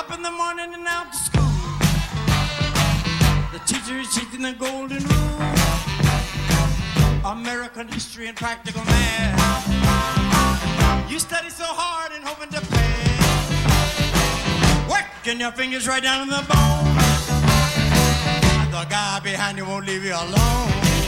Up in the morning and out to school. The teacher is teaching the golden rule. American history and practical math. You study so hard and hoping to pass. Working your fingers right down to the bone. And the guy behind you won't leave you alone.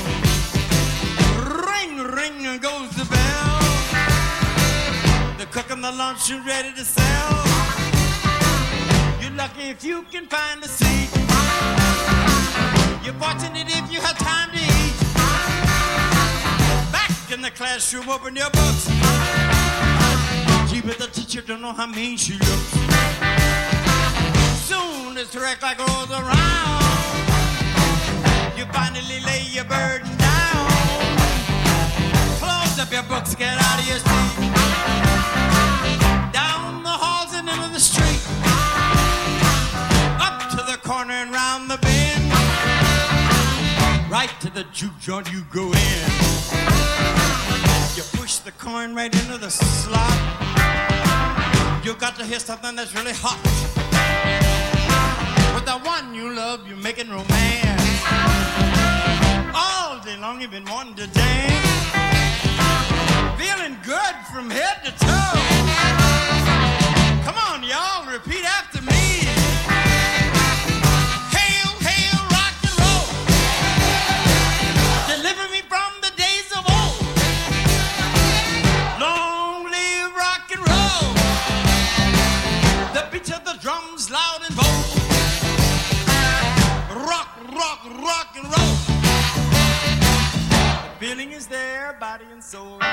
Ring, ring goes the bell. The cook in the lunch is ready to sell. You're lucky if you can find a seat. You're fortunate if you have time to eat. Back in the classroom, open your books. Gee, but the teacher don't know how mean she looks. Soon as the wreck like rolls around, you finally lay your burden down. Close up your books, get out of your seat. Down the halls and into the street. Up to the corner and round the bend. Right to the juke joint you go in. You push the coin right into the slot. You got to hear something that's really hot. With the one you love, you're making romance. All day long you've been wanting to dance. Feeling good from head to toe. Come on, y'all, repeat after me. Hail, hail, rock and roll. Deliver me from the days of old. Long live rock and roll. The beat of the drums loud and bold. Rock, rock, rock and roll. The feeling is there, body and soul.